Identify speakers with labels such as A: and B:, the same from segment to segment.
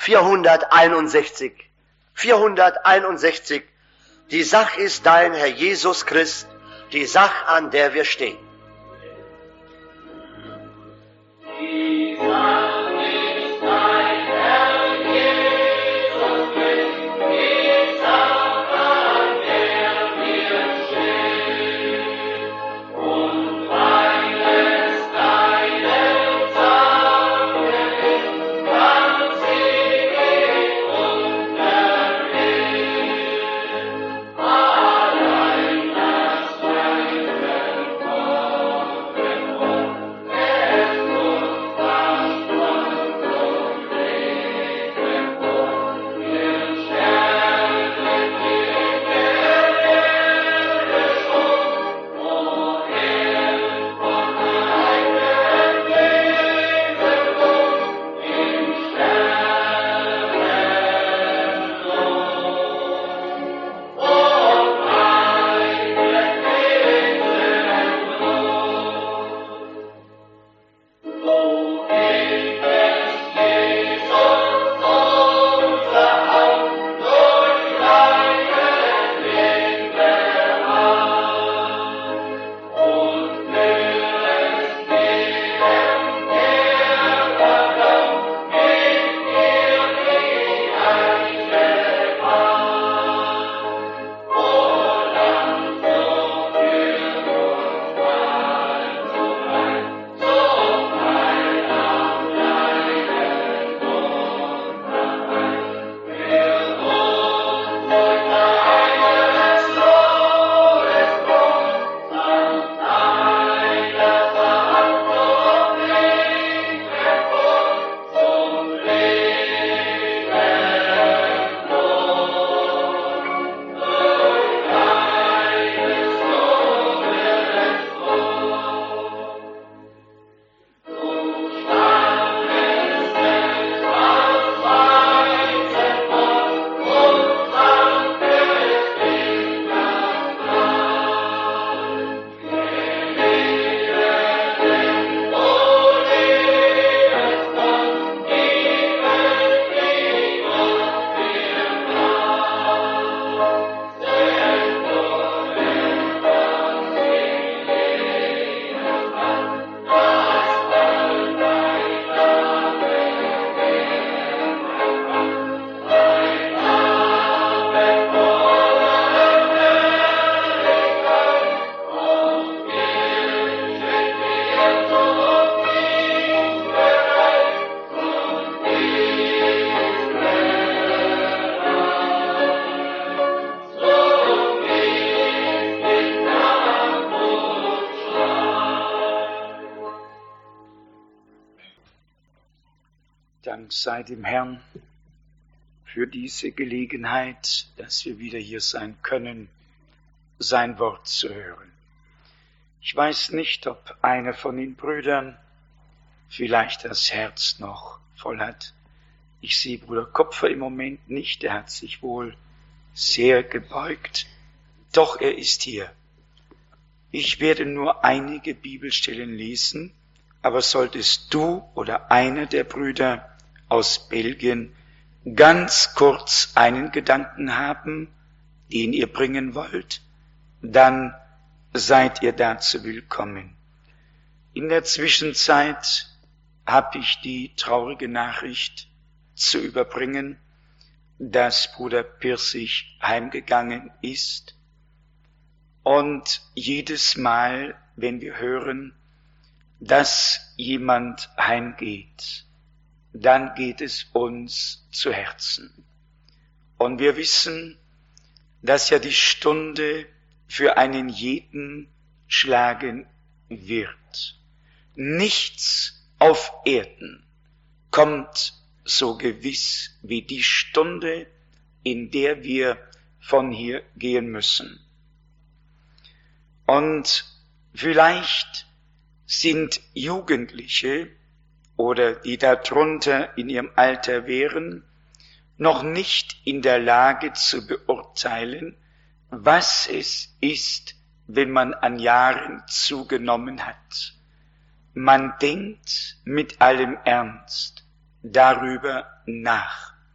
A: 461. 461. Die Sach ist dein Herr Jesus Christ, die Sach, an der wir stehen.
B: Dank sei dem Herrn für diese Gelegenheit, dass wir wieder hier sein können, sein Wort zu hören. Ich weiß nicht, ob einer von den Brüdern vielleicht das Herz noch voll hat. Ich sehe Bruder Kopfer im Moment nicht, er hat sich wohl sehr gebeugt, doch er ist hier. Ich werde nur einige Bibelstellen lesen, aber solltest du oder einer der Brüder aus Belgien ganz kurz einen Gedanken haben, den ihr bringen wollt, dann seid ihr dazu willkommen. In der Zwischenzeit habe ich die traurige Nachricht zu überbringen, dass Bruder Pirsig heimgegangen ist. Und jedes Mal, wenn wir hören, dass jemand heimgeht, dann geht es uns zu Herzen. Und wir wissen, dass ja die Stunde für einen jeden schlagen wird. Nichts auf Erden kommt so gewiss wie die Stunde, in der wir von hier gehen müssen. Und vielleicht sind Jugendliche oder die darunter in ihrem Alter wären, noch nicht in der Lage zu beurteilen, was es ist, wenn man an Jahren zugenommen hat. Man denkt mit allem Ernst darüber nach.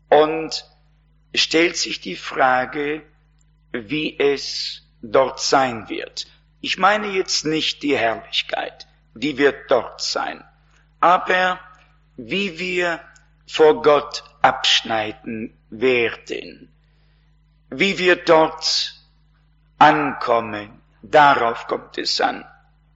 B: und stellt sich die Frage, wie es dort sein wird. Ich meine jetzt nicht die Herrlichkeit, die wird dort sein, aber wie wir vor Gott abschneiden werden, wie wir dort ankommen, darauf kommt es an.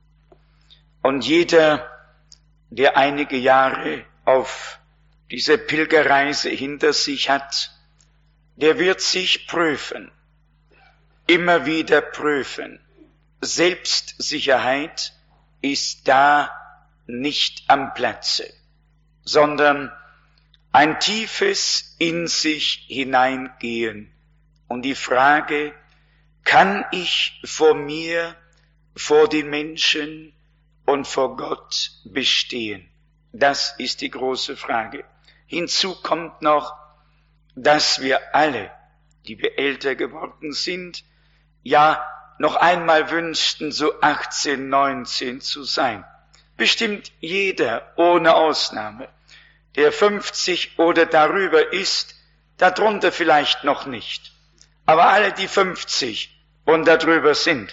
B: Und jeder, der einige Jahre auf diese Pilgerreise hinter sich hat, der wird sich prüfen, immer wieder prüfen. Selbstsicherheit ist da nicht am Platze, sondern ein tiefes in sich hineingehen und die Frage, kann ich vor mir, vor den Menschen und vor Gott bestehen? Das ist die große Frage. Hinzu kommt noch, dass wir alle, die wir älter geworden sind, ja noch einmal wünschten, so 18, 19 zu sein. Bestimmt jeder, ohne Ausnahme, der 50 oder darüber ist, darunter vielleicht noch nicht. Aber alle, die 50 und darüber sind,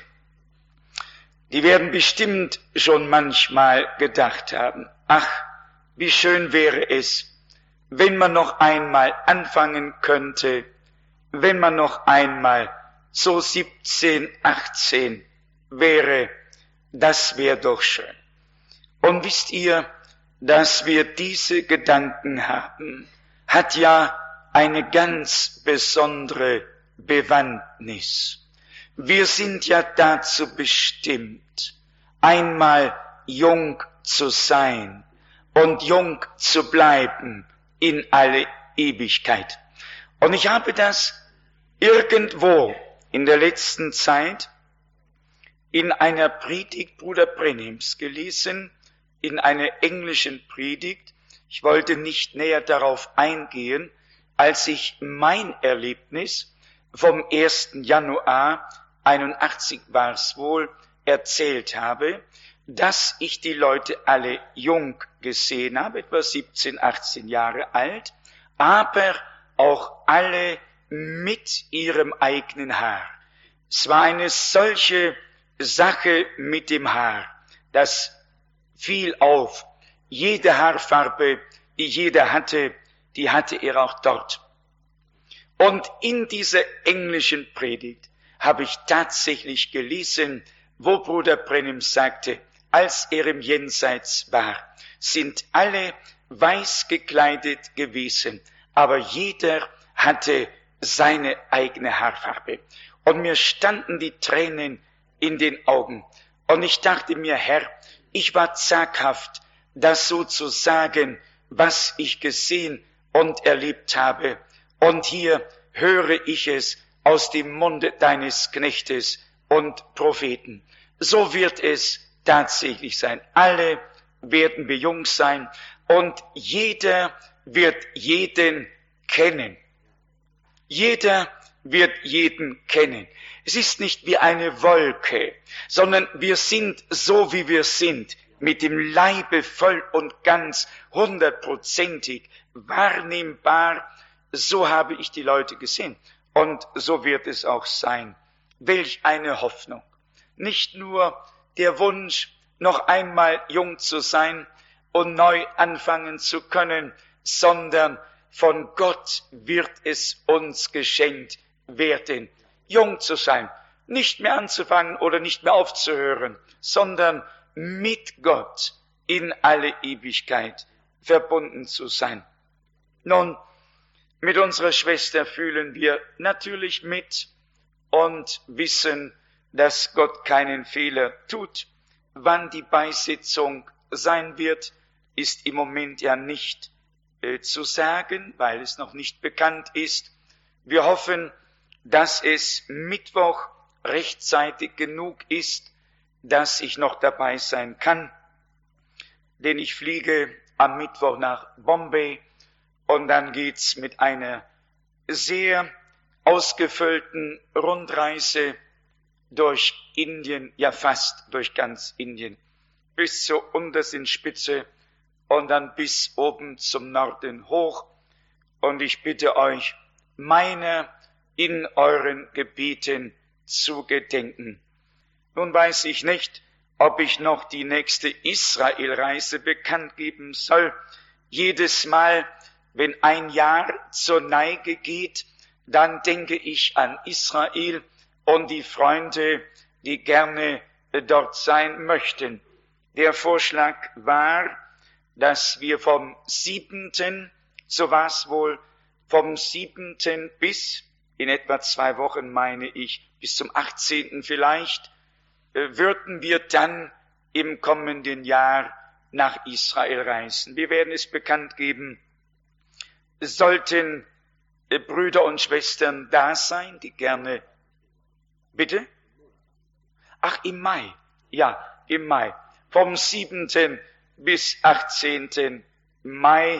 B: die werden bestimmt schon manchmal gedacht haben, ach, wie schön wäre es, wenn man noch einmal anfangen könnte, wenn man noch einmal so 17, 18 wäre, das wäre doch schön. Und wisst ihr, dass wir diese Gedanken haben, hat ja eine ganz besondere Bewandtnis. Wir sind ja dazu bestimmt, einmal jung zu sein und jung zu bleiben in alle Ewigkeit. Und ich habe das irgendwo in der letzten Zeit in einer Predigt Bruder Brenhims gelesen, in einer englischen Predigt. Ich wollte nicht näher darauf eingehen, als ich mein Erlebnis vom 1. Januar 81 war es wohl, erzählt habe, dass ich die Leute alle jung gesehen habe, etwa 17, 18 Jahre alt, aber auch alle mit ihrem eigenen Haar. Es war eine solche Sache mit dem Haar, das fiel auf. Jede Haarfarbe, die jeder hatte, die hatte er auch dort. Und in dieser englischen Predigt habe ich tatsächlich gelesen, wo Bruder Brenhim sagte, als er im Jenseits war, sind alle weiß gekleidet gewesen, aber jeder hatte seine eigene Haarfarbe. Und mir standen die Tränen in den Augen. Und ich dachte mir, Herr, ich war zaghaft, das so zu sagen, was ich gesehen und erlebt habe. Und hier höre ich es aus dem Munde deines Knechtes und Propheten. So wird es tatsächlich sein. Alle werden wir jung sein und jeder wird jeden kennen. Jeder wird jeden kennen. Es ist nicht wie eine Wolke, sondern wir sind so, wie wir sind, mit dem Leibe voll und ganz, 100%ig wahrnehmbar. So habe ich die Leute gesehen. Und so wird es auch sein. Welch eine Hoffnung. Nicht nur der Wunsch, noch einmal jung zu sein und neu anfangen zu können, sondern von Gott wird es uns geschenkt werden, jung zu sein, nicht mehr anzufangen oder nicht mehr aufzuhören, sondern mit Gott in alle Ewigkeit verbunden zu sein. Nun, mit unserer Schwester fühlen wir natürlich mit und wissen, dass Gott keinen Fehler tut. Wann die Beisetzung sein wird, ist im Moment ja nicht zu sagen, weil es noch nicht bekannt ist. Wir hoffen, dass es Mittwoch rechtzeitig genug ist, dass ich noch dabei sein kann, denn ich fliege am Mittwoch nach Bombay und dann geht's mit einer sehr ausgefüllten Rundreise durch Indien, ja fast durch ganz Indien, bis zur untersten Spitze und dann bis oben zum Norden hoch. Und ich bitte euch, meiner in euren Gebeten zu gedenken. Nun weiß ich nicht, ob ich noch die nächste Israelreise bekannt geben soll. Jedes Mal, wenn ein Jahr zur Neige geht, dann denke ich an Israel und die Freunde, die gerne dort sein möchten. Der Vorschlag war, dass wir vom 7., so war es wohl, vom 7. bis, in etwa 2 Wochen meine ich, bis zum 18. vielleicht, würden wir dann im kommenden Jahr nach Israel reisen. Wir werden es bekannt geben. Sollten Brüder und Schwestern da sein, die gerne... Bitte? Ach, im Mai. Ja, im Mai. Vom 7. bis 18. Mai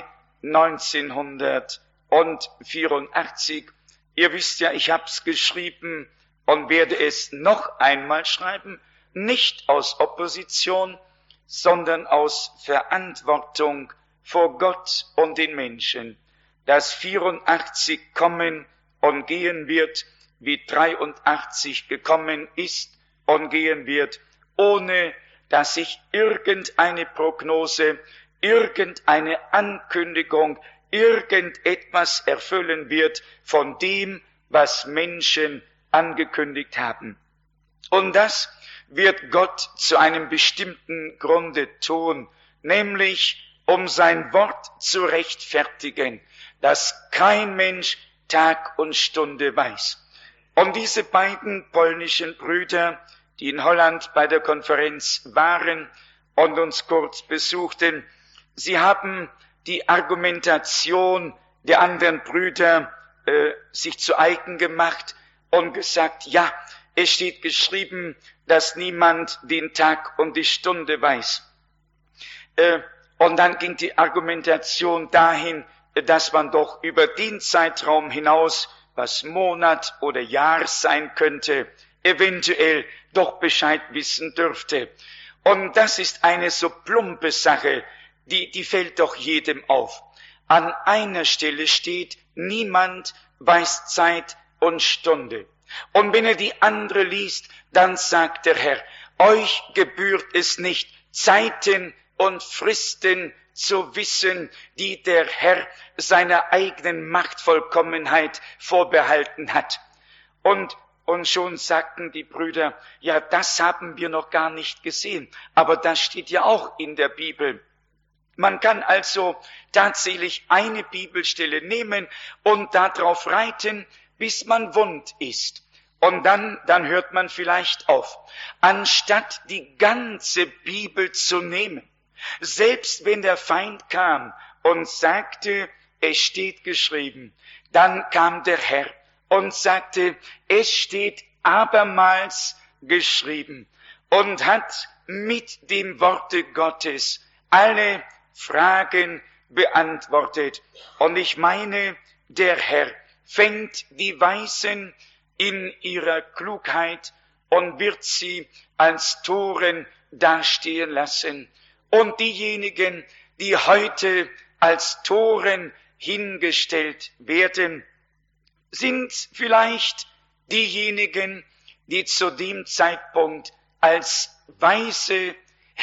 B: 1984. Ihr wisst ja, ich hab's geschrieben und werde es noch einmal schreiben, nicht aus Opposition, sondern aus Verantwortung vor Gott und den Menschen, dass 84 kommen und gehen wird, wie 83 gekommen ist und gehen wird, ohne dass sich irgendeine Prognose, irgendeine Ankündigung, irgendetwas erfüllen wird von dem, was Menschen angekündigt haben. Und das wird Gott zu einem bestimmten Grunde tun, nämlich um sein Wort zu rechtfertigen, dass kein Mensch Tag und Stunde weiß. Und diese beiden polnischen Brüder, die in Holland bei der Konferenz waren und uns kurz besuchten, sie haben die Argumentation der anderen Brüder sich zu eigen gemacht und gesagt, ja, es steht geschrieben, dass niemand den Tag und die Stunde weiß. Und dann ging die Argumentation dahin, dass man doch über den Zeitraum hinaus, was Monat oder Jahr sein könnte, eventuell doch Bescheid wissen dürfte. Und das ist eine so plumpe Sache, die fällt doch jedem auf. An einer Stelle steht, niemand weiß Zeit und Stunde. Und wenn er die andere liest, dann sagt der Herr, euch gebührt es nicht, Zeiten und Fristen zu wissen, die der Herr seiner eigenen Machtvollkommenheit vorbehalten hat. Und schon sagten die Brüder, ja, das haben wir noch gar nicht gesehen, aber das steht ja auch in der Bibel. Man kann also tatsächlich eine Bibelstelle nehmen und darauf reiten, bis man wund ist. Und dann hört man vielleicht auf. Anstatt die ganze Bibel zu nehmen, selbst wenn der Feind kam und sagte, es steht geschrieben, dann kam der Herr und sagte, es steht abermals geschrieben und hat mit dem Worte Gottes alle Fragen beantwortet. Und ich meine, der Herr fängt die Weisen in ihrer Klugheit und wird sie als Toren dastehen lassen. Und diejenigen, die heute als Toren hingestellt werden, sind vielleicht diejenigen, die zu dem Zeitpunkt als Weise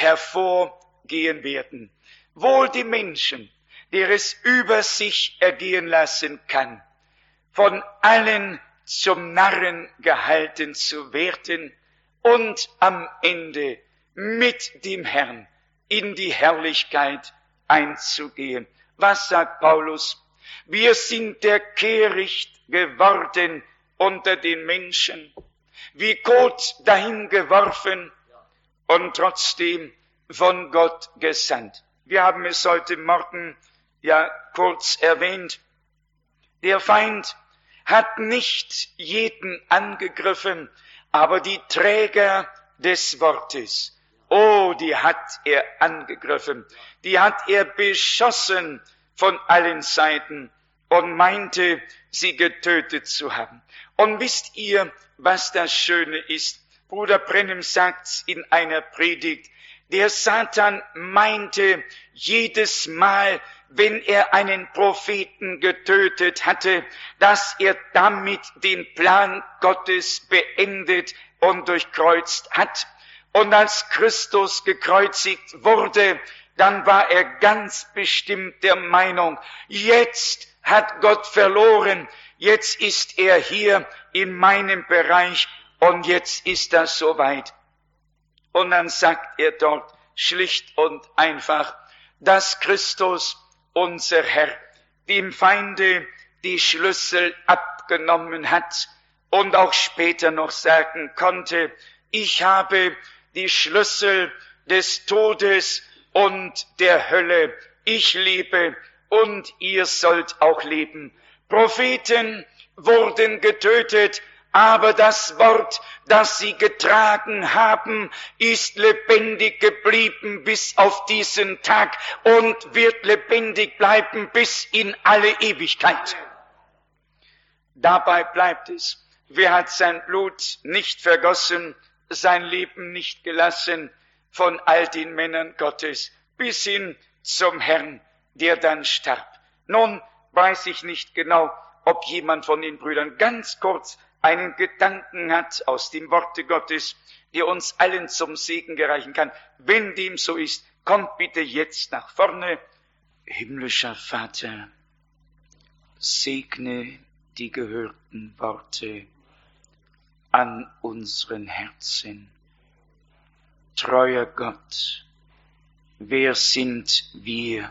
B: hervorgehen werden. Wohl die Menschen, der es über sich ergehen lassen kann, von allen zum Narren gehalten zu werden und am Ende mit dem Herrn in die Herrlichkeit einzugehen. Was sagt Paulus? Wir sind der Kehricht geworden unter den Menschen, wie Kot dahin geworfen und trotzdem von Gott gesandt. Wir haben es heute Morgen ja kurz erwähnt. Der Feind hat nicht jeden angegriffen, aber die Träger des Wortes, oh, die hat er angegriffen, die hat er beschossen von allen Seiten und meinte, sie getötet zu haben. Und wisst ihr, was das Schöne ist? Bruder Brennem sagt's in einer Predigt, der Satan meinte jedes Mal, wenn er einen Propheten getötet hatte, dass er damit den Plan Gottes beendet und durchkreuzt hat. Und als Christus gekreuzigt wurde, dann war er ganz bestimmt der Meinung, jetzt hat Gott verloren, jetzt ist er hier in meinem Bereich und jetzt ist das soweit. Und dann sagt er dort schlicht und einfach, dass Christus, unser Herr, dem Feinde die Schlüssel abgenommen hat und auch später noch sagen konnte, ich habe die Schlüssel des Todes und der Hölle. Ich lebe und ihr sollt auch leben. Propheten wurden getötet, aber das Wort, das sie getragen haben, ist lebendig geblieben bis auf diesen Tag und wird lebendig bleiben bis in alle Ewigkeit. Dabei bleibt es. Wer hat sein Blut nicht vergossen, sein Leben nicht gelassen, von all den Männern Gottes bis hin zum Herrn, der dann starb. Nun weiß ich nicht genau, ob jemand von den Brüdern ganz kurz einen Gedanken hat aus dem Worte Gottes, der uns allen zum Segen gereichen kann. Wenn dem so ist, kommt bitte jetzt nach vorne. Himmlischer Vater, segne die gehörten Worte an unseren Herzen. Treuer Gott, wer sind wir?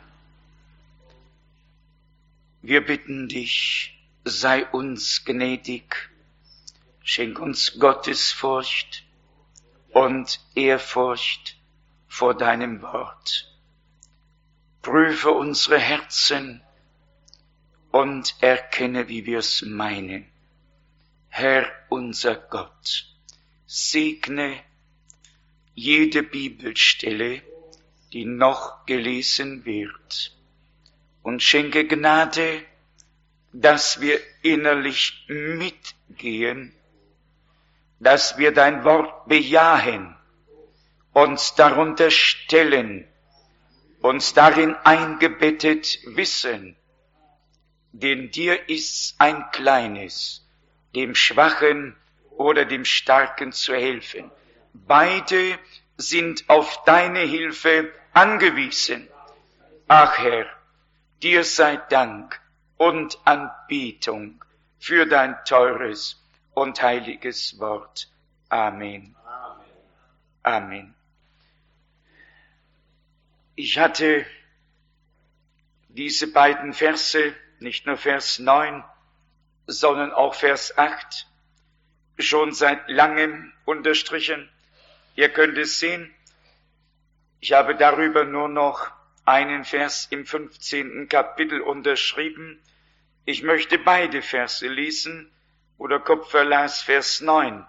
B: Wir bitten dich, sei uns gnädig, schenk uns Gottesfurcht und Ehrfurcht vor deinem Wort. Prüfe unsere Herzen und erkenne, wie wir es meinen. Herr unser Gott, segne jede Bibelstelle, die noch gelesen wird, und schenke Gnade, dass wir innerlich mitgehen, dass wir dein Wort bejahen, uns darunter stellen, uns darin eingebettet wissen, denn dir ist ein Kleines, dem Schwachen oder dem Starken zu helfen. Beide sind auf deine Hilfe angewiesen. Ach Herr, dir sei Dank und Anbetung für dein teures und heiliges Wort. Amen. Amen. Ich hatte diese beiden Verse, nicht nur Vers 9, sondern auch Vers 8, schon seit langem unterstrichen. Ihr könnt es sehen, ich habe darüber nur noch einen Vers im 15. Kapitel unterschrieben. Ich möchte beide Verse lesen, wo der Kupfer las Vers 9.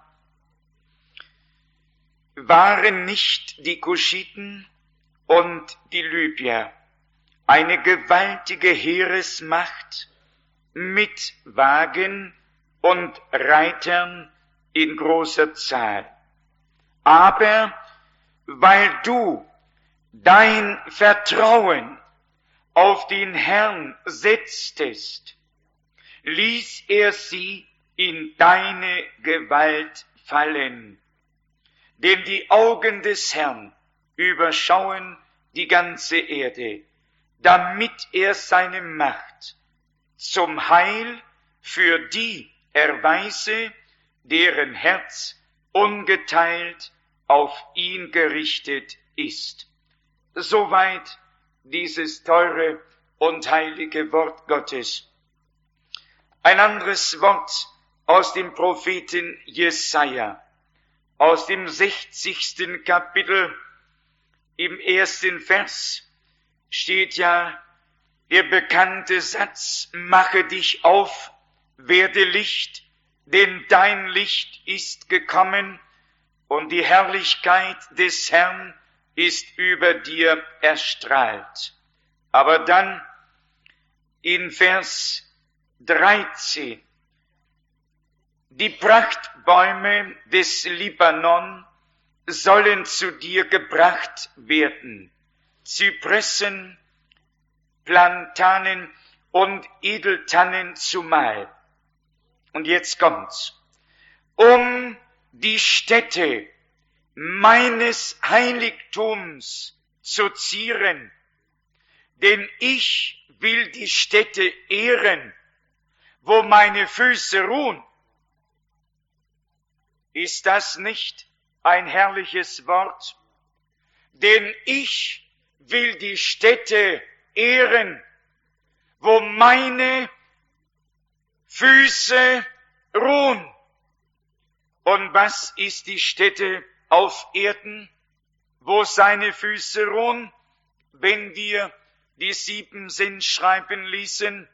B: Waren nicht die Kuschiten und die Libyer eine gewaltige Heeresmacht mit Wagen und Reitern in großer Zahl? Aber weil du dein Vertrauen auf den Herrn setztest, ließ er sie in deine Gewalt fallen. Denn die Augen des Herrn überschauen die ganze Erde, damit er seine Macht zum Heil für die erweise, deren Herz ungeteilt auf ihn gerichtet ist. Soweit dieses teure und heilige Wort Gottes. Ein anderes Wort aus dem Propheten Jesaja, aus dem 60. Kapitel, im 1. Vers steht ja der bekannte Satz, mache dich auf, werde Licht, denn dein Licht ist gekommen und die Herrlichkeit des Herrn ist über dir erstrahlt. Aber dann in Vers 13, die Prachtbäume des Libanon sollen zu dir gebracht werden, Zypressen Plantanen und Edeltannen zumal. Und jetzt kommt's. Um die Stätte meines Heiligtums zu zieren, denn ich will die Stätte ehren, wo meine Füße ruhen. Ist das nicht ein herrliches Wort? Denn ich will die Stätte ehren, wo meine Füße ruhen. Und was ist die Stätte auf Erden, wo seine Füße ruhen? Wenn wir die 7 Sendschreiben ließen,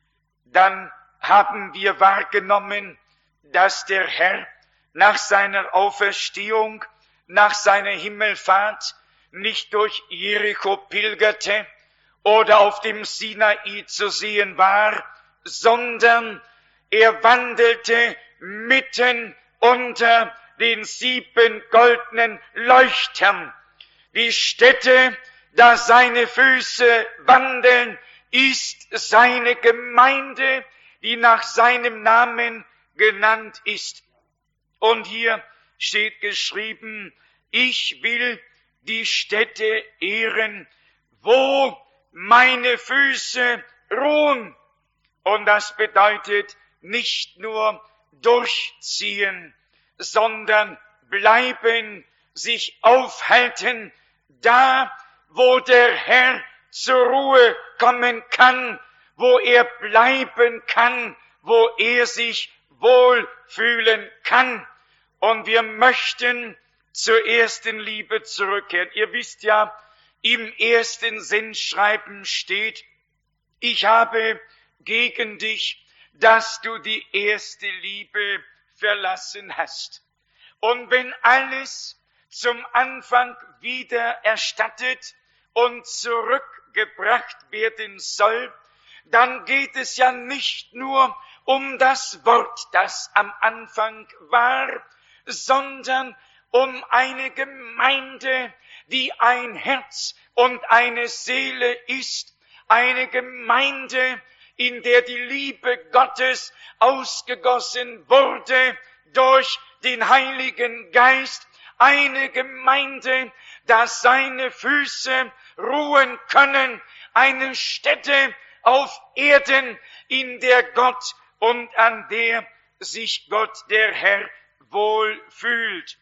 B: dann haben wir wahrgenommen, dass der Herr nach seiner Auferstehung, nach seiner Himmelfahrt nicht durch Jericho pilgerte oder auf dem Sinai zu sehen war, sondern er wandelte mitten unter den 7 goldenen Leuchtern. Die Stätte, da seine Füße wandeln, ist seine Gemeinde, die nach seinem Namen genannt ist. Und hier steht geschrieben, ich will die Stätte ehren, wo meine Füße ruhen. Und das bedeutet nicht nur durchziehen, sondern bleiben, sich aufhalten, da wo der Herr zur Ruhe kommen kann, wo er bleiben kann, wo er sich wohlfühlen kann. Und wir möchten zur ersten Liebe zurückkehren. Ihr wisst ja, im ersten Sendschreiben steht, ich habe gegen dich, dass du die erste Liebe verlassen hast. Und wenn alles zum Anfang wieder erstattet und zurückgebracht werden soll, dann geht es ja nicht nur um das Wort, das am Anfang war, sondern um eine Gemeinde, die ein Herz und eine Seele ist, eine Gemeinde, in der die Liebe Gottes ausgegossen wurde durch den Heiligen Geist, eine Gemeinde, dass seine Füße ruhen können, eine Stätte auf Erden, in der Gott und an der sich Gott, der Herr, wohl fühlt.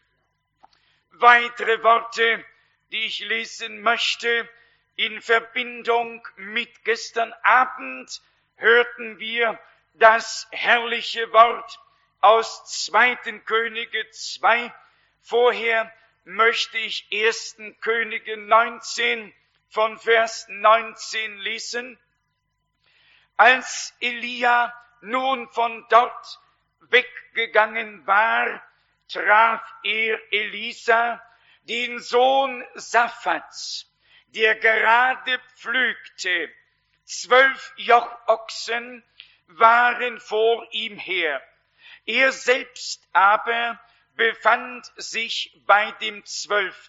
B: Weitere Worte, die ich lesen möchte, in Verbindung mit gestern Abend hörten wir das herrliche Wort aus 2. Könige 2. Vorher möchte ich 1. Könige 19 von Vers 19 lesen. Als Elia nun von dort weggegangen war, traf er Elisa, den Sohn Saphats, der gerade pflügte. 12 Jochochsen waren vor ihm her. Er selbst aber befand sich bei dem 12.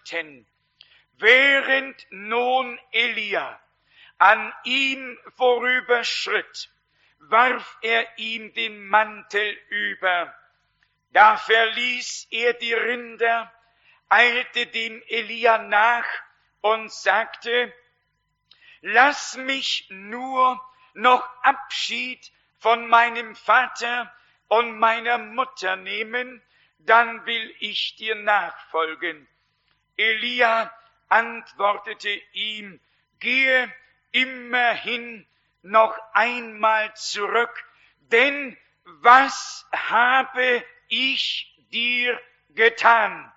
B: Während nun Elia an ihm vorüberschritt, warf er ihm den Mantel über. Da verließ er die Rinder, eilte dem Elia nach und sagte, lass mich nur noch Abschied von meinem Vater und meiner Mutter nehmen, dann will ich dir nachfolgen. Elia antwortete ihm, gehe immerhin noch einmal zurück, denn was habe ich dir getan?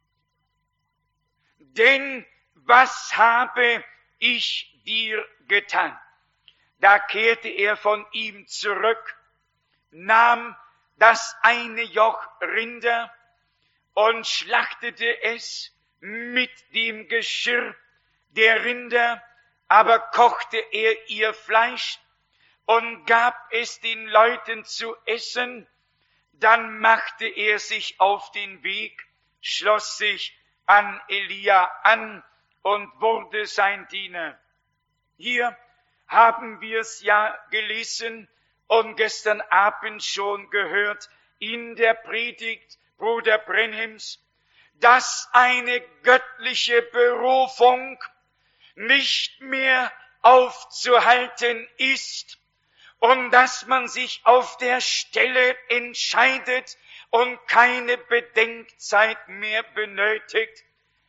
B: Denn was habe ich dir getan? Da kehrte er von ihm zurück, nahm das eine Joch Rinder und schlachtete es mit dem Geschirr der Rinder, aber kochte er ihr Fleisch und gab es den Leuten zu essen. Dann machte er sich auf den Weg, schloss sich an Elia an und wurde sein Diener. Hier haben wir es ja gelesen und gestern Abend schon gehört in der Predigt Bruder Brenhims, dass eine göttliche Berufung nicht mehr aufzuhalten ist und dass man sich auf der Stelle entscheidet und keine Bedenkzeit mehr benötigt.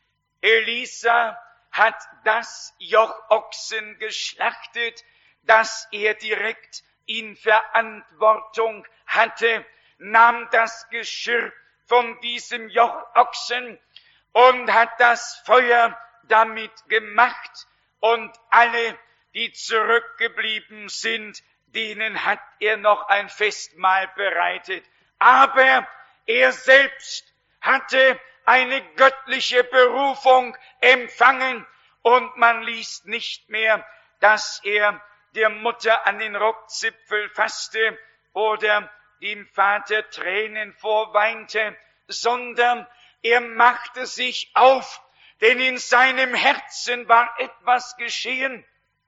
B: Elisa hat das Jochochsen geschlachtet, das er direkt in Verantwortung hatte, nahm das Geschirr von diesem Jochochsen und hat das Feuer damit gemacht, und alle, die zurückgeblieben sind, denen hat er noch ein Festmahl bereitet. Aber er selbst hatte eine göttliche Berufung empfangen, und man liest nicht mehr, dass er der Mutter an den Rockzipfel fasste oder dem Vater Tränen vorweinte, sondern er machte sich auf, denn in seinem Herzen war etwas geschehen.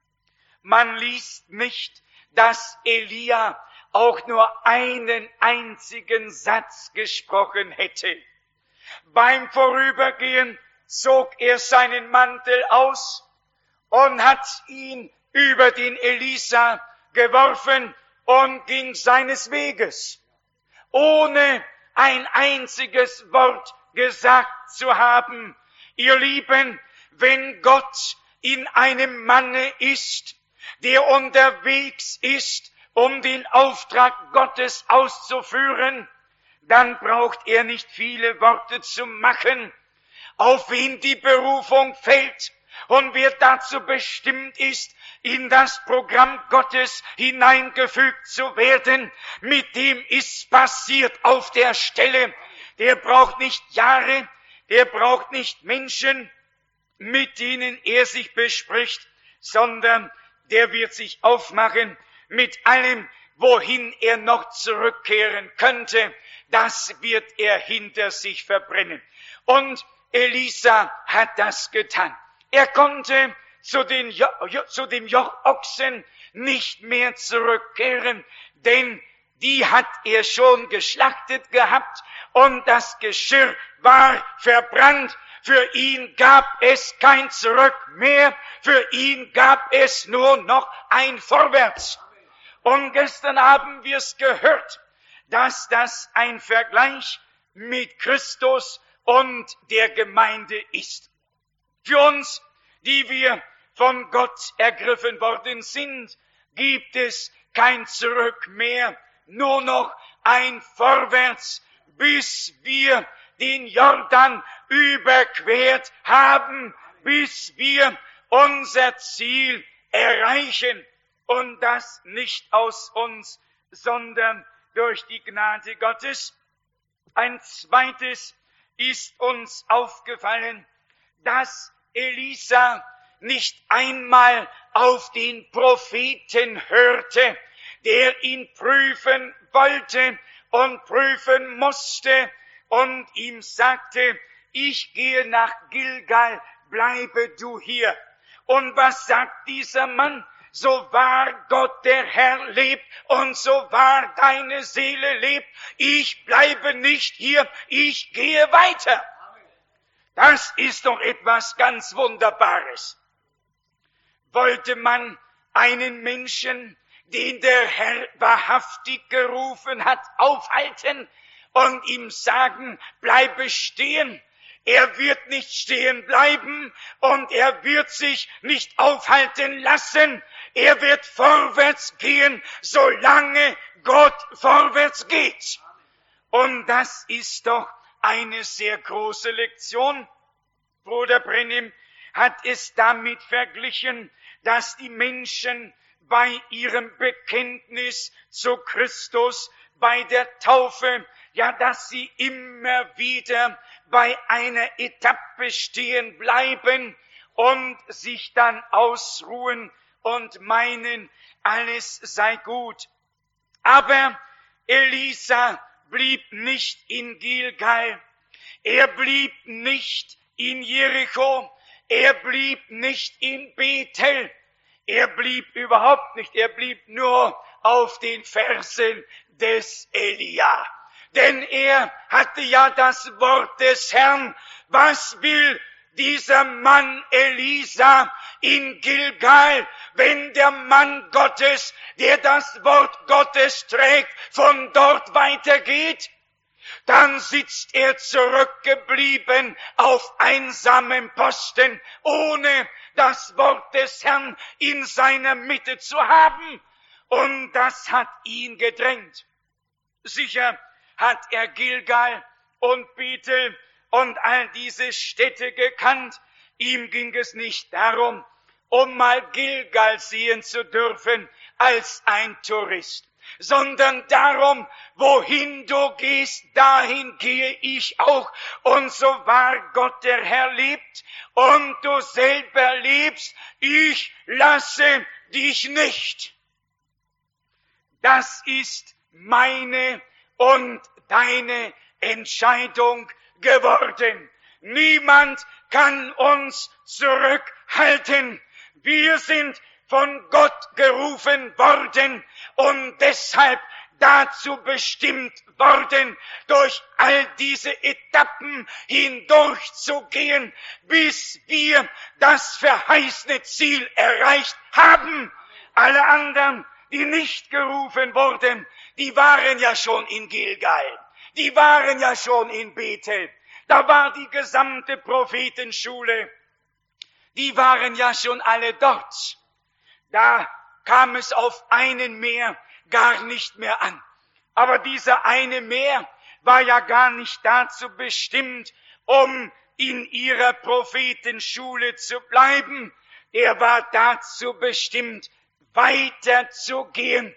B: Man liest nicht, dass Elia auch nur einen einzigen Satz gesprochen hätte. Beim Vorübergehen zog er seinen Mantel aus und hat ihn über den Elisa geworfen und ging seines Weges, ohne ein einziges Wort gesagt zu haben. Ihr Lieben, wenn Gott in einem Manne ist, der unterwegs ist, um den Auftrag Gottes auszuführen, dann braucht er nicht viele Worte zu machen. Auf wen die Berufung fällt und wer dazu bestimmt ist, in das Programm Gottes hineingefügt zu werden, mit dem ist passiert auf der Stelle. Der braucht nicht Jahre, der braucht nicht Menschen, mit denen er sich bespricht, sondern der wird sich aufmachen mit allem, wohin er noch zurückkehren könnte. Das wird er hinter sich verbrennen. Und Elisa hat das getan. Er konnte zu dem Jochochsen nicht mehr zurückkehren, denn die hat er schon geschlachtet gehabt und das Geschirr war verbrannt. Für ihn gab es kein Zurück mehr, für ihn gab es nur noch ein Vorwärts. Und gestern haben wir es gehört, dass das ein Vergleich mit Christus und der Gemeinde ist. Für uns, die wir von Gott ergriffen worden sind, gibt es kein Zurück mehr, nur noch ein Vorwärts, bis wir den Jordan überquert haben, bis wir unser Ziel erreichen. Und das nicht aus uns, sondern durch die Gnade Gottes. Ein zweites ist uns aufgefallen, dass Elisa nicht einmal auf den Propheten hörte, der ihn prüfen wollte und prüfen musste und ihm sagte, ich gehe nach Gilgal, bleibe du hier. Und was sagt dieser Mann? So wahr Gott der Herr lebt und so wahr deine Seele lebt, ich bleibe nicht hier, ich gehe weiter. Das ist doch etwas ganz Wunderbares. Wollte man einen Menschen, den der Herr wahrhaftig gerufen hat, aufhalten und ihm sagen, bleibe stehen? Er wird nicht stehen bleiben und er wird sich nicht aufhalten lassen. Er wird vorwärts gehen, solange Gott vorwärts geht. Und das ist doch eine sehr große Lektion. Bruder Brenhim hat es damit verglichen, dass die Menschen bei ihrem Bekenntnis zu Christus, bei der Taufe, ja, dass sie immer wieder bei einer Etappe stehen bleiben und sich dann ausruhen und meinen, alles sei gut. Aber Elisa blieb nicht in Gilgal, er blieb nicht in Jericho, er blieb nicht in Bethel, Er blieb überhaupt nicht, er blieb nur auf den Fersen des Elia. Denn er hatte ja das Wort des Herrn. Was will dieser Mann Elisa in Gilgal, wenn der Mann Gottes, der das Wort Gottes trägt, von dort weitergeht? Dann sitzt er zurückgeblieben auf einsamem Posten, ohne das Wort des Herrn in seiner Mitte zu haben. Und das hat ihn gedrängt. Sicher hat er Gilgal und Bethel und all diese Städte gekannt. Ihm ging es nicht darum, um mal Gilgal sehen zu dürfen als ein Tourist, sondern darum, wohin du gehst, dahin gehe ich auch. Und so wahr Gott der Herr lebt und du selber lebst, ich lasse dich nicht. Das ist meine und deine Entscheidung geworden. Niemand kann uns zurückhalten. Wir sind von Gott gerufen worden und deshalb dazu bestimmt worden, durch all diese Etappen hindurchzugehen, bis wir das verheißene Ziel erreicht haben. Alle anderen, die nicht gerufen wurden, die waren ja schon in Gilgal, die waren ja schon in Bethel, da war die gesamte Prophetenschule, die waren ja schon alle dort. Da kam es auf einen mehr gar nicht mehr an. Aber dieser eine mehr war ja gar nicht dazu bestimmt, um in ihrer Prophetenschule zu bleiben. Er war dazu bestimmt, weiterzugehen,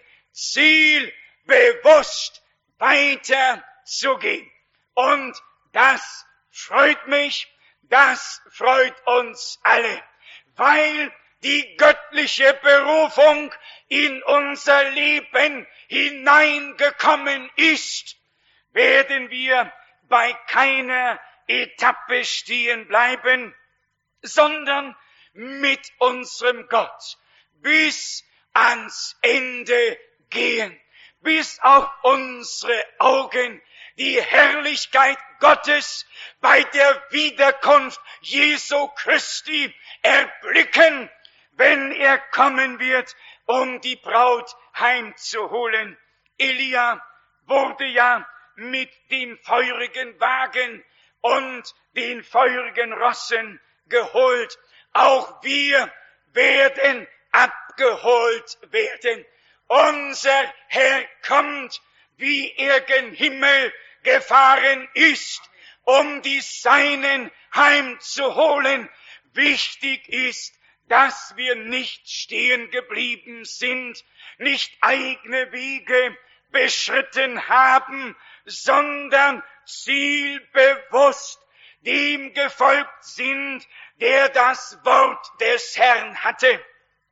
B: zielbewusst weiterzugehen. Und das freut mich, das freut uns alle, weil die göttliche Berufung in unser Leben hineingekommen ist, werden wir bei keiner Etappe stehen bleiben, sondern mit unserem Gott bis ans Ende gehen, bis auch unsere Augen die Herrlichkeit Gottes bei der Wiederkunft Jesu Christi erblicken, wenn er kommen wird, um die Braut heimzuholen. Elia wurde ja mit dem feurigen Wagen und den feurigen Rossen geholt. Auch wir werden abgeholt werden. Unser Herr kommt, wie er gen Himmel gefahren ist, um die Seinen heimzuholen. Wichtig ist, dass wir nicht stehen geblieben sind, nicht eigene Wege beschritten haben, sondern zielbewusst dem gefolgt sind, der das Wort des Herrn hatte.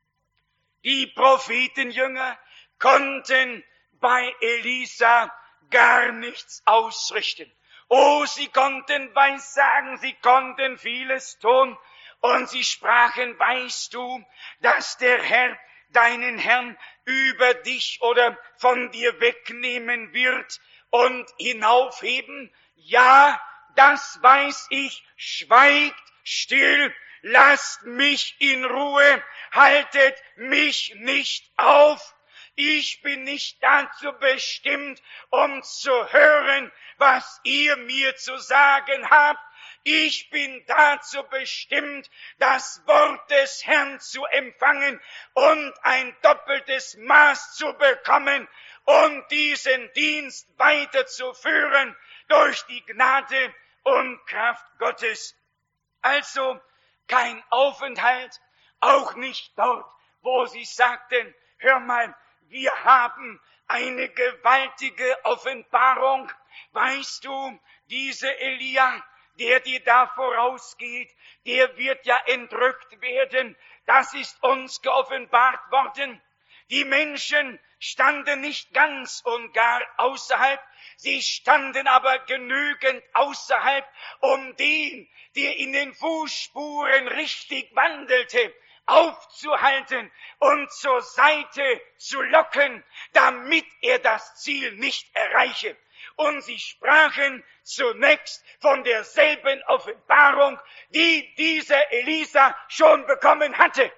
B: Die Prophetenjünger konnten bei Elisa gar nichts ausrichten. Oh, sie konnten weissagen, sie konnten vieles tun. Und sie sprachen, weißt du, dass der Herr deinen Herrn über dich oder von dir wegnehmen wird und hinaufheben? Ja, das weiß ich. Schweigt still, lasst mich in Ruhe, haltet mich nicht auf. Ich bin nicht dazu bestimmt, um zu hören, was ihr mir zu sagen habt. Ich bin dazu bestimmt, das Wort des Herrn zu empfangen und ein doppeltes Maß zu bekommen und diesen Dienst weiterzuführen durch die Gnade und Kraft Gottes. Also kein Aufenthalt, auch nicht dort, wo sie sagten, hör mal, wir haben eine gewaltige Offenbarung. Weißt du, dieser Elia, der dir da vorausgeht, der wird ja entrückt werden. Das ist uns geoffenbart worden. Die Menschen standen nicht ganz und gar außerhalb, sie standen aber genügend außerhalb, um den, der in den Fußspuren richtig wandelte, aufzuhalten und zur Seite zu locken, damit er das Ziel nicht erreiche. Und sie sprachen zunächst von derselben Offenbarung, die dieser Elisa schon bekommen hatte.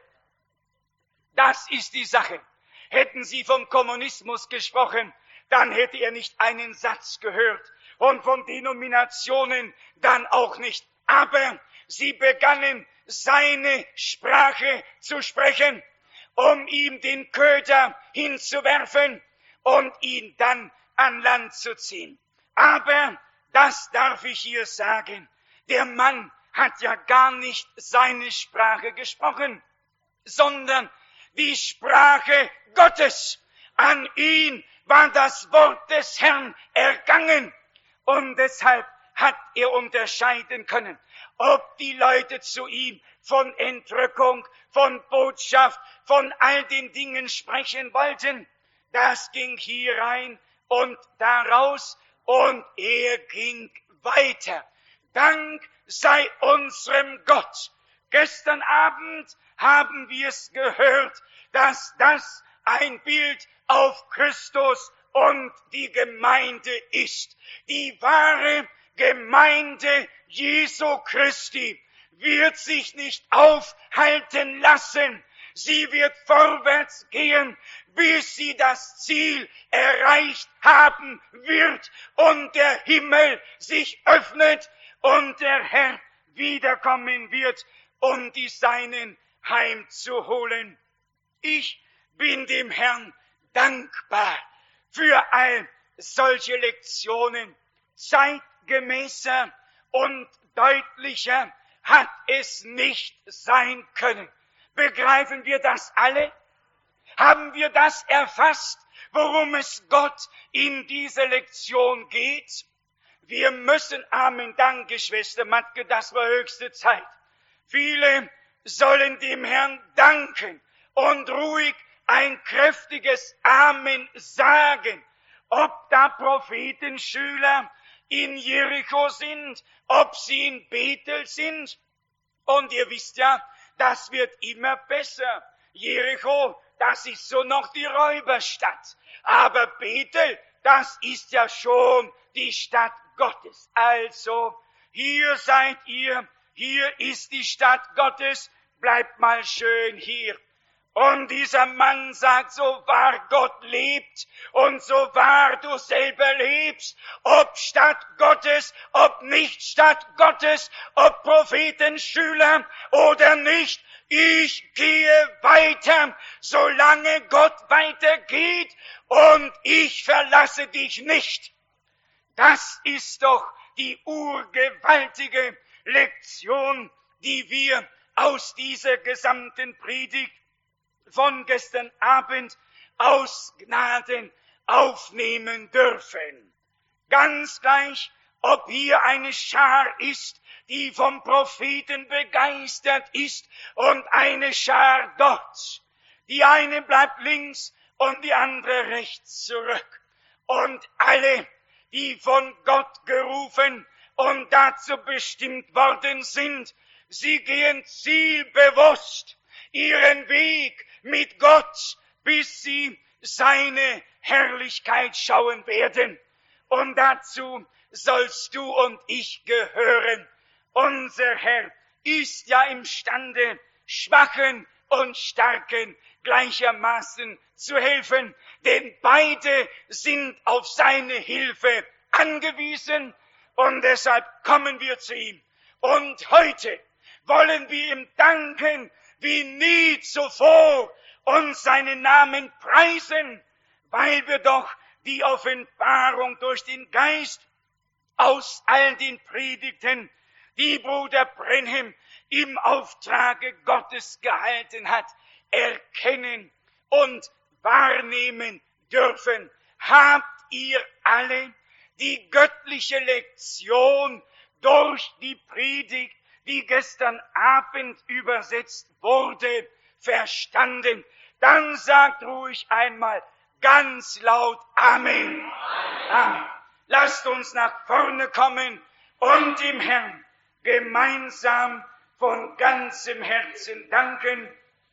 B: Das ist die Sache. Hätten sie vom Kommunismus gesprochen, dann hätte er nicht einen Satz gehört und von Denominationen dann auch nicht. Aber sie begannen seine Sprache zu sprechen, um ihm den Köder hinzuwerfen und ihn dann an Land zu ziehen. Aber, das darf ich hier sagen, der Mann hat ja gar nicht seine Sprache gesprochen, sondern die Sprache Gottes. An ihn war das Wort des Herrn ergangen und deshalb hat er unterscheiden können, ob die Leute zu ihm von Entrückung, von Botschaft, von all den Dingen sprechen wollten. Das ging hier rein und da raus und er ging weiter. Dank sei unserem Gott. Gestern Abend haben wir es gehört, dass das ein Bild auf Christus und die Gemeinde ist. Die wahre Gemeinde Jesu Christi wird sich nicht aufhalten lassen. Sie wird vorwärts gehen, bis sie das Ziel erreicht haben wird und der Himmel sich öffnet und der Herr wiederkommen wird, um die Seinen heimzuholen. Ich bin dem Herrn dankbar für all solche Lektionen. Zeitgemäßer und deutlicher hat es nicht sein können. Begreifen wir das alle? Haben wir das erfasst, worum es Gott in dieser Lektion geht? Wir müssen, Amen, danke Schwester Matke, das war höchste Zeit. Viele sollen dem Herrn danken und ruhig ein kräftiges Amen sagen. Ob da Prophetenschüler in Jericho sind, ob sie in Bethel sind. Und ihr wisst ja, das wird immer besser. Jericho, das ist so noch die Räuberstadt. Aber Bethel, das ist ja schon die Stadt Gottes. Also, hier seid ihr, hier ist die Stadt Gottes, bleibt mal schön hier. Und dieser Mann sagt, so wahr Gott lebt und so wahr du selber lebst, ob Stadt Gottes, ob nicht Stadt Gottes, ob Prophetenschüler oder nicht, ich gehe weiter, solange Gott weitergeht und ich verlasse dich nicht. Das ist doch die urgewaltige Lektion, die wir aus dieser gesamten Predigt von gestern Abend aus Gnaden aufnehmen dürfen. Ganz gleich, ob hier eine Schar ist, die vom Propheten begeistert ist und eine Schar dort. Die eine bleibt links und die andere rechts zurück. Und alle, die von Gott gerufen und dazu bestimmt worden sind, sie gehen zielbewusst ihren Weg mit Gott, bis sie seine Herrlichkeit schauen werden. Und dazu sollst du und ich gehören. Unser Herr ist ja imstande, Schwachen und Starken gleichermaßen zu helfen, denn beide sind auf seine Hilfe angewiesen und deshalb kommen wir zu ihm. Und heute wollen wir ihm danken, wie nie zuvor, und seinen Namen preisen, weil wir doch die Offenbarung durch den Geist aus all den Predigten, die Bruder Brenhem im Auftrage Gottes gehalten hat, erkennen und wahrnehmen dürfen. Habt ihr alle die göttliche Lektion durch die Predigt, die gestern Abend übersetzt wurde, verstanden? Dann sagt ruhig einmal ganz laut Amen. Amen. Amen. Lasst uns nach vorne kommen und dem Herrn gemeinsam von ganzem Herzen danken.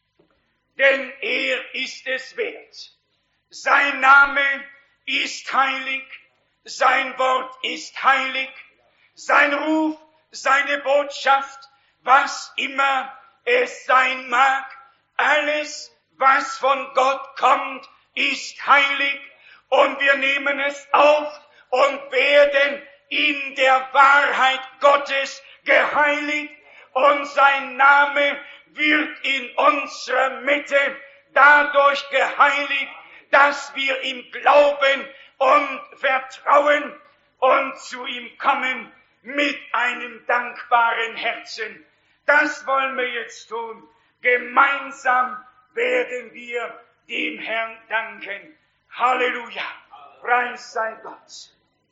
B: denn er ist es wert. Sein Name ist heilig, sein Wort ist heilig, sein Ruf, seine Botschaft, was immer es sein mag, alles, was von Gott kommt, ist heilig, und wir nehmen es auf und werden in der Wahrheit Gottes geheiligt, und sein Name wird in unserer Mitte dadurch geheiligt, dass wir ihm glauben und vertrauen und zu ihm kommen mit einem dankbaren Herzen. Das wollen wir jetzt tun. Gemeinsam werden wir dem Herrn danken. Halleluja. Preis sei Gott.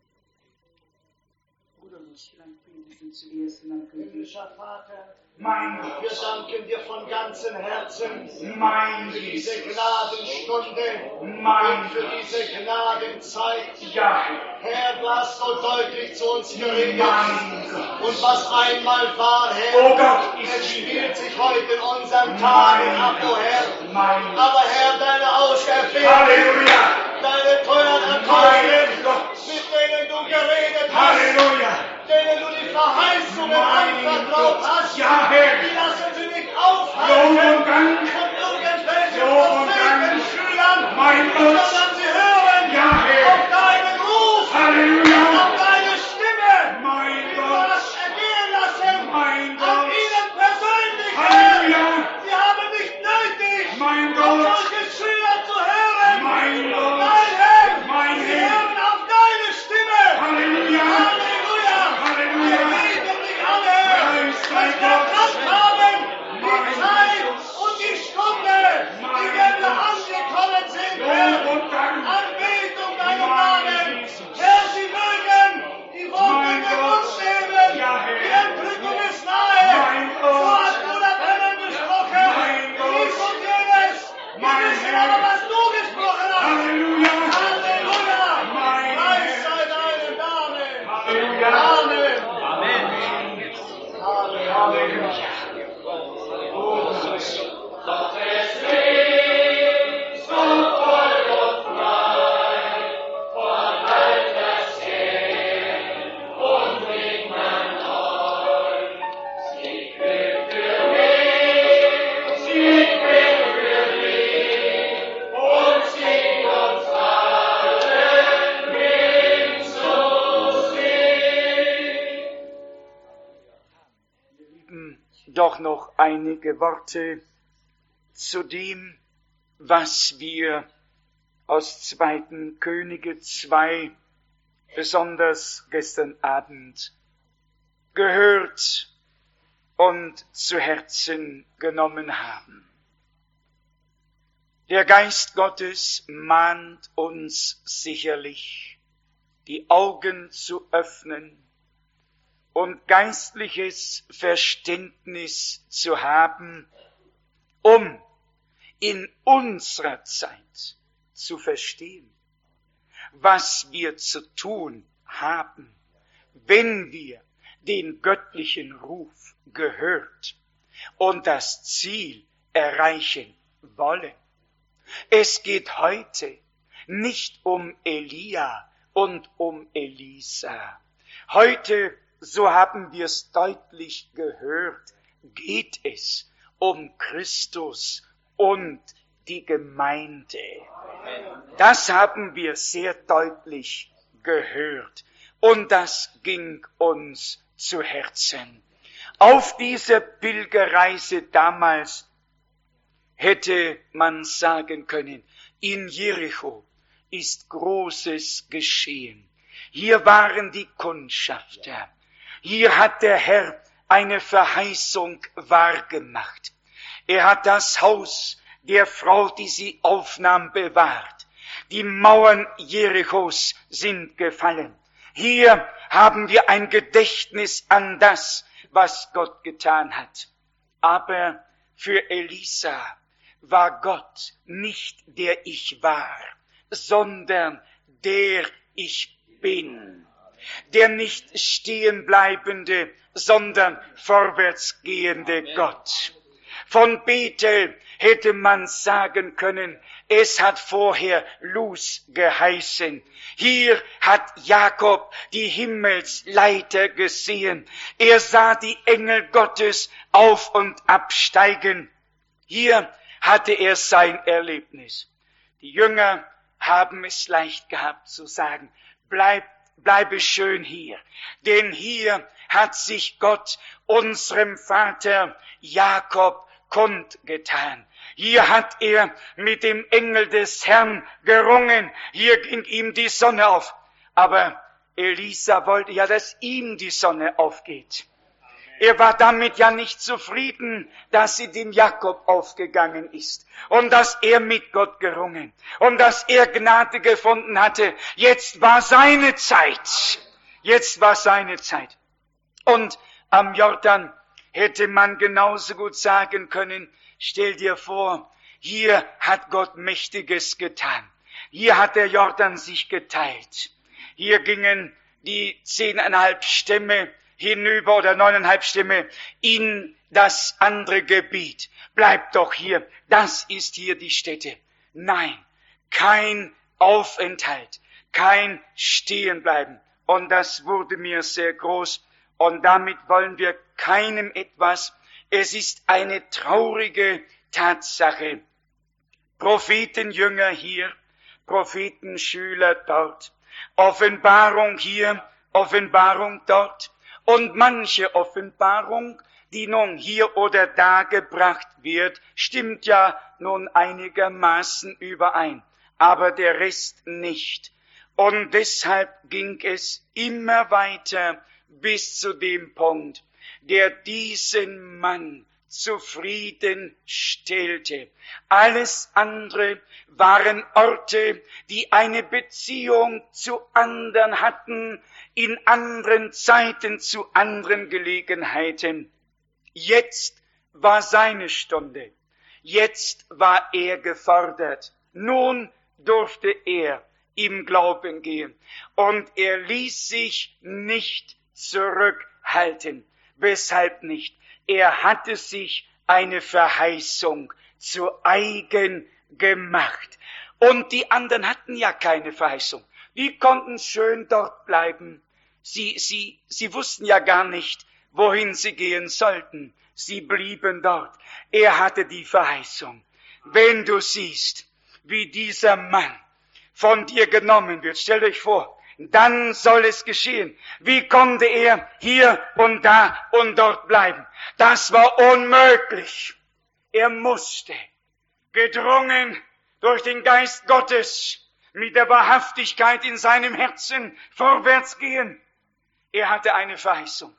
B: Bruder, muss vielleicht beten zuerst, dann können wir.
C: Himmlischer Vater,
B: Mein Gott,
C: wir danken dir von ganzem Herzen
B: mein
C: für diese
B: Jesus,
C: Gnadenstunde
B: mein
C: und für diese Gnadenzeit.
B: ja,
C: Herr, du hast so deutlich zu uns geredet.
B: mein Gott.
C: Und was einmal war, Herr,
B: Oh Gott, ist
C: es
B: wieder.
C: spielt sich heute in unseren Tagen ab, oh Herr.
B: Mein
C: Aber Herr, deine Auserwählten,
B: Halleluja,
C: deine teuren
B: mein
C: Erkauften,
B: Gott,
C: mit denen du geredet hast,
B: Halleluja,
C: denen du die Verheißungen
B: mein
C: anvertraut
B: Gott,
C: hast,
B: ja Herr,
C: die lassen sie nicht
B: Lob
C: aufhalten
B: und Dank,
C: von irgendwelchen
B: Lob und Dank,
C: Prophetenschülern,
B: mein Gott,
C: sondern sie hören
B: ja Herr,
C: auf deinen Ruf,
B: Halleluja,
C: auf deine Stimme,
B: mein
C: die du
B: Gott,
C: hast ergehen lassen,
B: mein
C: an
B: Gott,
C: ihnen persönlich, Herr.
B: Halleluja,
C: Sie haben nicht nötig,
B: mein
C: auf
B: Gott,
C: solche Schüler zu hören.
B: mein Gott,
C: Nein, Herr,
B: mein
C: sie
B: Herr,
C: hören auf deine Stimme.
B: Halleluja,
C: Halleluja.
B: Halleluja,
C: Wir beten dich alle,
B: Preis sei
C: dass wir
B: Gott.
C: erkannt haben, die
B: Mein
C: Zeit und die Stunde, die wir angekommen sind, Herr.
B: Lob und Dank,
C: Anbetung deinem
B: mein
C: Namen.
B: Jesus.
C: Herr, sie mögen die Worte
B: Mein
C: in den
B: Gott.
C: Mund nehmen.
B: Ja, Herr.
C: Die Entrückung ist nahe.
B: Mein
C: So
B: Gott.
C: hat Bruder Brennan gesprochen.
B: Mein Gott.
C: Dies und jenes. Wir
B: Mein
C: wissen
B: Herr.
C: aber, was du gesprochen hast.
B: Halleluja,
C: Halleluja.
B: Mein
C: Preis
B: Herr.
C: sei deinem Namen.
B: Halleluja,
C: Amen.
B: Amen,
C: Halleluja.
B: oh Gott. Doch noch einige Worte zu dem, was wir aus 2. Könige 2, besonders gestern Abend, gehört und zu Herzen genommen haben. Der Geist Gottes mahnt uns sicherlich, die Augen zu öffnen und geistliches Verständnis zu haben, um in unserer Zeit zu verstehen, was wir zu tun haben, wenn wir den göttlichen Ruf gehört und das Ziel erreichen wollen. Es geht heute nicht um Elia und um Elisa. Heute, so haben wir es deutlich gehört, geht es um Christus und die Gemeinde. Das haben wir sehr deutlich gehört und das ging uns zu Herzen. Auf dieser Pilgerreise damals hätte man sagen können, in Jericho ist Großes geschehen. Hier waren die Kundschafter. Hier hat der Herr eine Verheißung wahrgemacht. Er hat das Haus der Frau, die sie aufnahm, bewahrt. Die Mauern Jerichos sind gefallen. Hier haben wir ein Gedächtnis an das, was Gott getan hat. Aber für Elisa war Gott nicht der ich war, sondern der ich bin. Der nicht stehenbleibende, sondern vorwärtsgehende Gott. Von Bethel hätte man sagen können, es hat vorher Luz geheißen. Hier hat Jakob die Himmelsleiter gesehen. Er sah die Engel Gottes auf und absteigen. Hier hatte er sein Erlebnis. Die Jünger haben es leicht gehabt zu sagen, bleibe schön hier. Denn hier hat sich Gott unserem Vater Jakob kundgetan. Hier hat er mit dem Engel des Herrn gerungen. Hier ging ihm die Sonne auf. Aber Elisa wollte ja, dass ihm die Sonne aufgeht. Er war damit ja nicht zufrieden, dass sie dem Jakob aufgegangen ist und dass er mit Gott gerungen und dass er Gnade gefunden hatte. Jetzt war seine Zeit. Jetzt war seine Zeit. Und am Jordan hätte man genauso gut sagen können, stell dir vor, hier hat Gott Mächtiges getan. Hier hat der Jordan sich geteilt. Hier gingen die 10,5 Stämme hinüber oder 9,5 Stämme in das andere Gebiet. Bleib doch hier, das ist hier die Stätte. Nein, kein Aufenthalt, kein Stehenbleiben. Und das wurde mir sehr groß. Und damit wollen wir keinem etwas. Es ist eine traurige Tatsache. Prophetenjünger hier, Prophetenschüler dort, Offenbarung hier, Offenbarung dort. Und manche Offenbarung, die nun hier oder da gebracht wird, stimmt ja nun einigermaßen überein, aber der Rest nicht. Und deshalb ging es immer weiter bis zu dem Punkt, der diesen Mann zufrieden stellte. Alles andere waren Orte, die eine Beziehung zu anderen hatten, in anderen Zeiten, zu anderen Gelegenheiten. Jetzt war seine Stunde. Jetzt war er gefordert. Nun durfte er im Glauben gehen. Und er ließ sich nicht zurückhalten. Weshalb nicht? Er hatte sich eine Verheißung zu eigen gemacht. Und die anderen hatten ja keine Verheißung. Die konnten schön dort bleiben. Sie wussten ja gar nicht, wohin sie gehen sollten. Sie blieben dort. Er hatte die Verheißung. Wenn du siehst, wie dieser Mann von dir genommen wird, stell euch vor, dann soll es geschehen. Wie konnte er hier und da und dort bleiben? Das war unmöglich. Er musste, gedrungen durch den Geist Gottes, mit der Wahrhaftigkeit in seinem Herzen vorwärts gehen. Er hatte eine Verheißung.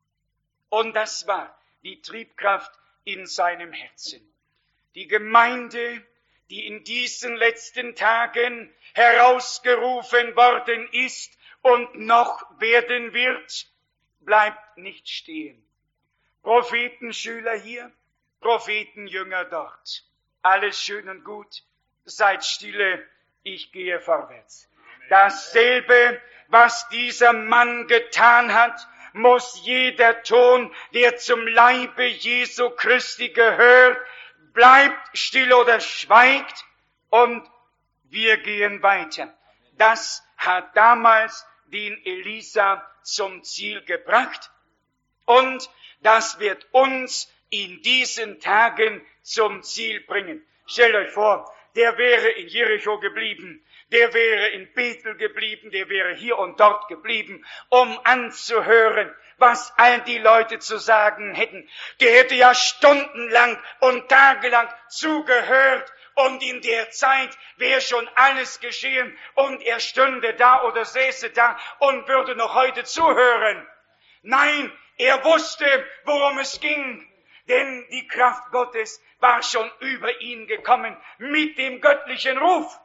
B: Und das war die Triebkraft in seinem Herzen. Die Gemeinde, die in diesen letzten Tagen herausgerufen worden ist und noch werden wird, bleibt nicht stehen. Prophetenschüler hier, Prophetenjünger dort. Alles schön und gut, seid stille, ich gehe vorwärts. Dasselbe, was dieser Mann getan hat, muss jeder tun, der zum Leibe Jesu Christi gehört. Bleibt still oder schweigt und wir gehen weiter. Das hat damals den Elisa zum Ziel gebracht und das wird uns in diesen Tagen zum Ziel bringen. Stellt euch vor, der wäre in Jericho geblieben, der wäre in Bethel geblieben, der wäre hier und dort geblieben, um anzuhören, was all die Leute zu sagen hätten. Der hätte ja stundenlang und tagelang zugehört und in der Zeit wäre schon alles geschehen und er stünde da oder säße da und würde noch heute zuhören. Nein, er wusste, worum es ging, denn die Kraft Gottes war schon über ihn gekommen mit dem göttlichen Ruf.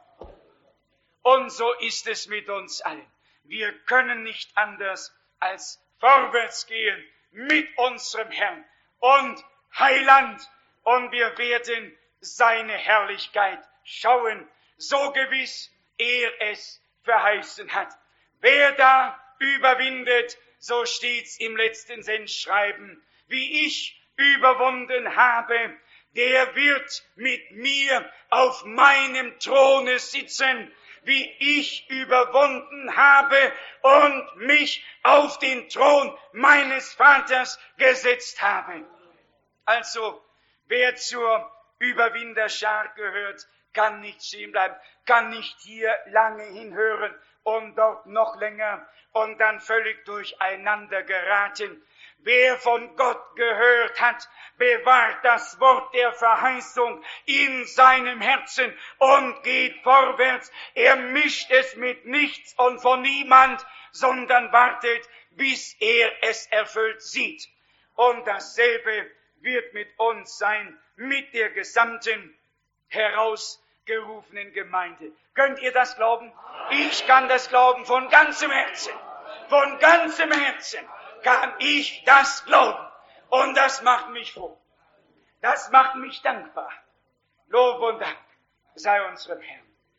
B: Und so ist es mit uns allen. Wir können nicht anders als vorwärts gehen mit unserem Herrn und Heiland. Und wir werden seine Herrlichkeit schauen, so gewiss er es verheißen hat. Wer da überwindet, so steht's im letzten Sendschreiben, wie ich überwunden habe, der wird mit mir auf meinem Throne sitzen, wie ich überwunden habe und mich auf den Thron meines Vaters gesetzt habe. Also, wer zur Überwinderschar gehört, kann nicht stehen bleiben, kann nicht hier lange hinhören und dort noch länger und dann völlig durcheinander geraten. Wer von Gott gehört hat, bewahrt das Wort der Verheißung in seinem Herzen und geht vorwärts. Er mischt es mit nichts und von niemand, sondern wartet, bis er es erfüllt sieht. Und dasselbe wird mit uns sein, mit der gesamten herausgerufenen Gemeinde. Könnt ihr das glauben? Ich kann das glauben von ganzem Herzen. Von ganzem Herzen kann ich das glauben. Und das macht mich froh. Das macht mich dankbar. Lob und Dank sei unserem Herrn.